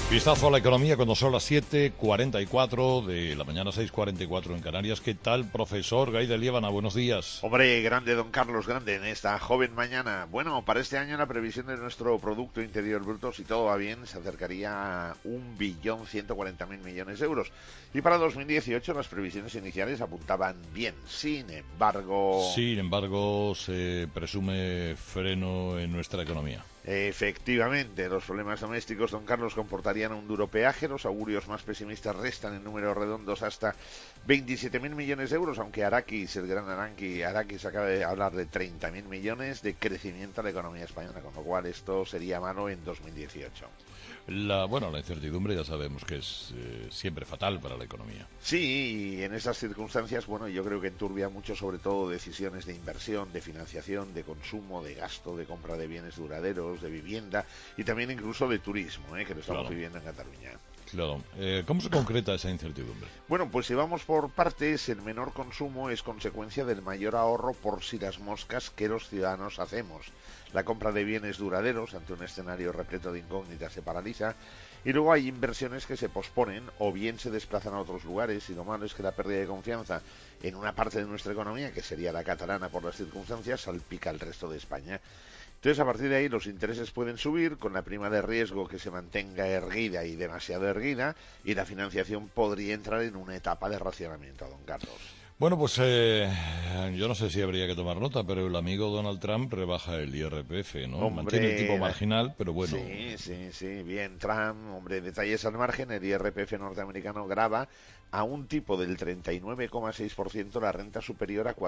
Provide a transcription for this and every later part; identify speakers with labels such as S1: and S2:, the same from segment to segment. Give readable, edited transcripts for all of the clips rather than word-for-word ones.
S1: Vistazo a la economía cuando son las 7:44 de la mañana, 6:44 en Canarias. ¿Qué tal, profesor Gaide Liébana? Buenos días.
S2: Hombre, grande don Carlos, grande en esta joven mañana. Bueno, para este año la previsión de nuestro Producto Interior Bruto, si todo va bien, se acercaría a 1.140.000 millones de euros. Y para 2018 las previsiones iniciales apuntaban bien. Sin embargo,
S1: se presume freno en nuestra economía.
S2: Efectivamente, los problemas domésticos, don Carlos, comportarían un duro peaje. Los augurios más pesimistas restan en números redondos hasta 27.000 millones de euros, aunque Arakis, el gran Arakis acaba de hablar de 30.000 millones de crecimiento a la economía española, con lo cual esto sería malo en 2018.
S1: La incertidumbre ya sabemos que es siempre fatal para la economía.
S2: Sí, y en esas circunstancias, bueno, yo creo que enturbia mucho sobre todo decisiones de inversión, de financiación, de consumo, de gasto, de compra de bienes duraderos, de vivienda y también incluso de turismo, que lo estamos viviendo en Cataluña.
S1: Claro. ¿Cómo se concreta esa incertidumbre?
S2: Bueno, pues si vamos por partes, el menor consumo es consecuencia del mayor ahorro por si las moscas que los ciudadanos hacemos. La compra de bienes duraderos ante un escenario repleto de incógnitas se paraliza y luego hay inversiones que se posponen o bien se desplazan a otros lugares y lo malo es que la pérdida de confianza en una parte de nuestra economía, que sería la catalana por las circunstancias, salpica al resto de España. Entonces, a partir de ahí, los intereses pueden subir con la prima de riesgo que se mantenga erguida y demasiado erguida, y la financiación podría entrar en una etapa de racionamiento, don Carlos.
S1: Bueno, pues yo no sé si habría que tomar nota, pero el amigo Donald Trump rebaja el IRPF, ¿no?
S2: Hombre,
S1: mantiene el tipo marginal, pero bueno.
S2: Sí, bien, Trump, hombre, detalles al margen, el IRPF norteamericano grava a un tipo del 39,6% la renta superior a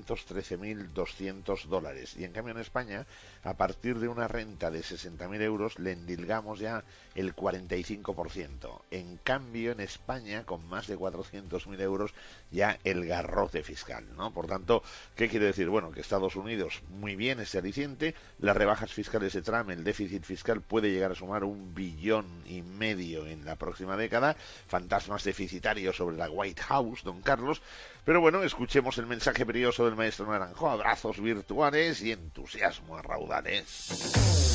S2: 413.200 dólares. Y en cambio en España, a partir de una renta de 60.000 euros, le endilgamos ya el 45%. En cambio en España, con más de 400.000 euros, ya el garrote fiscal, ¿no? Por tanto, ¿qué quiere decir? Bueno, que Estados Unidos, muy bien ese aliciente, las rebajas fiscales de Trump, el déficit fiscal puede llegar a sumar 1,5 billones en la próxima década, fantasmas deficitarios sobre la White House, don Carlos, pero bueno, escuchemos el mensaje brioso del maestro Naranjo, abrazos virtuales y entusiasmo a raudales.